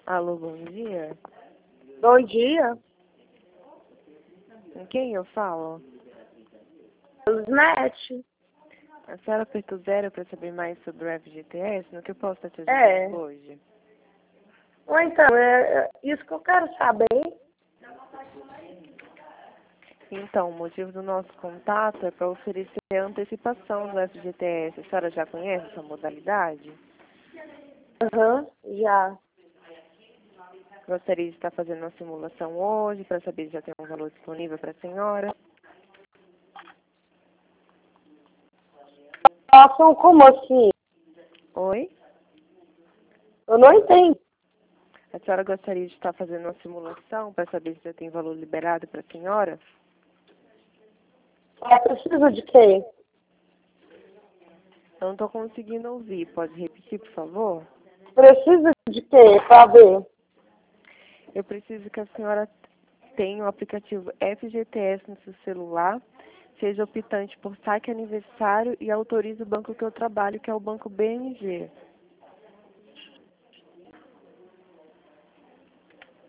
Alô, bom dia. Bom dia, Com quem eu falo? Luzmete. A senhora apertou 0 para saber mais sobre o FGTS? No que eu posso estar te É. ajudando hoje? Ou então, é isso que eu quero saber. Então, o motivo do nosso contato é para oferecer a antecipação do FGTS. A senhora já conhece essa modalidade? Aham, já. Gostaria de estar fazendo uma simulação hoje para saber se já tem um valor disponível para a senhora. Façam como assim? Oi? Eu não entendo. A senhora gostaria de estar fazendo uma simulação para saber se já tem valor liberado para a senhora? É preciso de quê? Eu não estou conseguindo ouvir. Pode repetir, por favor? Precisa de quê para ver? Eu preciso que a senhora tenha o aplicativo FGTS no seu celular, seja optante por saque aniversário e autorize o banco que eu trabalho, que é o Banco BMG.